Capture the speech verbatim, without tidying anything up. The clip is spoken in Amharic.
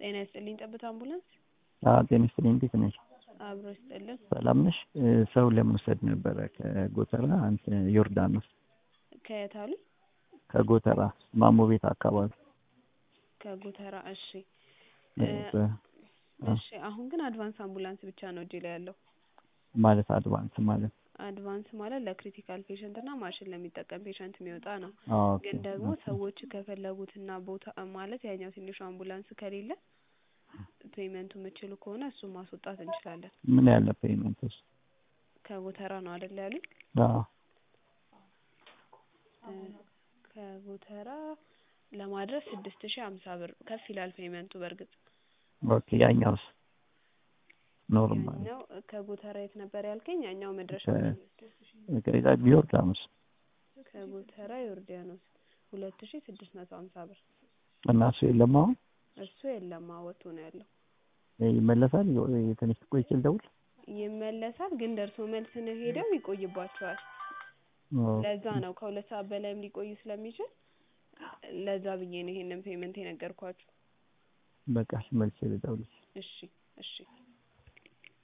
ጤና ይስጥልኝ ጠብታ አምቡላንስ አዎ ጤና ይስጥልኝ እንዴት ነሽ? አብሮ ይስጥልን። ሰላም ነሽ? ሰው ለመውሰድ ነበረ ከጎተራ አንተ ዮርዳኖስ ከየት አሉ? ከጎተራ ማሞ ቤት አካባቢ ከጎተራ እሺ እ እሺ አሁን ግን አድቫንስ አምቡላንስ ብቻ ነው እጄ ላይ ያለው። ማለት አድቫንስ ማለት አድቫንስ ማለት ለክሪቲካል ፔሸንት እና ማሽን ለሚጠቀም ፔሸንት የሚወጣ ነው። ኦኬ ግን ደግሞ ሰዎች ከፈለጉትና ቦታ ማለት ያኛው ትንሹ አምቡላንስ ከሌለ ፔመንቱ የምትችሉ ከሆነ እሱን ማስወጣት እንችላለን። ምን ያህል ነው ፔመንቱ? ከጎተራ ነው አይደል ያሉኝ? አዎ ከጎተራ ለማድረስ ስድስት ሺህ ሃምሳ ብር ከፍ ይላል ፔመንቱ በርግጥ። ኦኬ ያኛውስ ኖርማል ያኛው ከጎተራ የት ነበር ያልከኝ? ያኛው መድረሻ ከዛ ዮርዳኖስ ከጎተራ ዮርዳኖስ ሁለት ሺህ ስድስት መቶ ሃምሳ ብር እና እሱ የለም አሁን? እሱ የለም ወጥቶ ነው ያለው። ይመለሳል? ትንሽ ቆይቼ ልደውል? ይመለሳል ግን ደርሶ መልስ ነው ሄደው ይቆይባቸዋል። ለዛ ነው ከሁለት ሰዓት በላይም ሊቆይ ስለሚችል ለዛ ብዬ ነው ይሄንን ፔመንት የነገርኳችሁ። በቃ መልስ ልደውል። እሺ እሺ